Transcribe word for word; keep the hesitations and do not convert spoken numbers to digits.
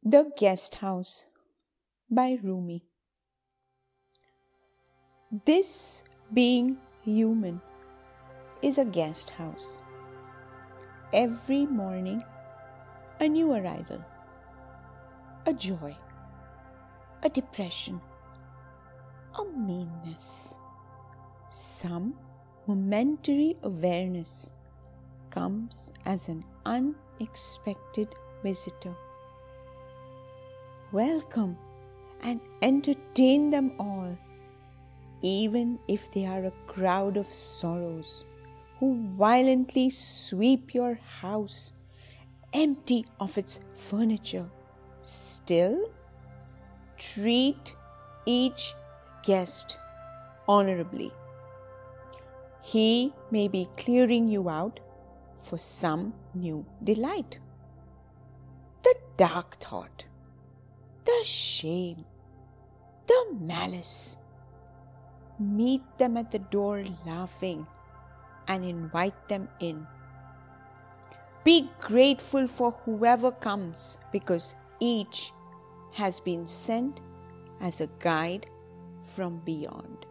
The Guest House by Rumi. This being human is a guest house. Every morning, a new arrival, a joy, a depression, a meanness, some momentary awareness comes as an unexpected visitor. Welcome and entertain them all, even if they are a crowd of sorrows who violently sweep your house empty of its furniture. Still, treat each guest honorably. He may be clearing you out for some new delight. The dark thought, the shame, the malice. Meet them at the door laughing and invite them in. Be grateful for whoever comes, because each has been sent as a guide from beyond.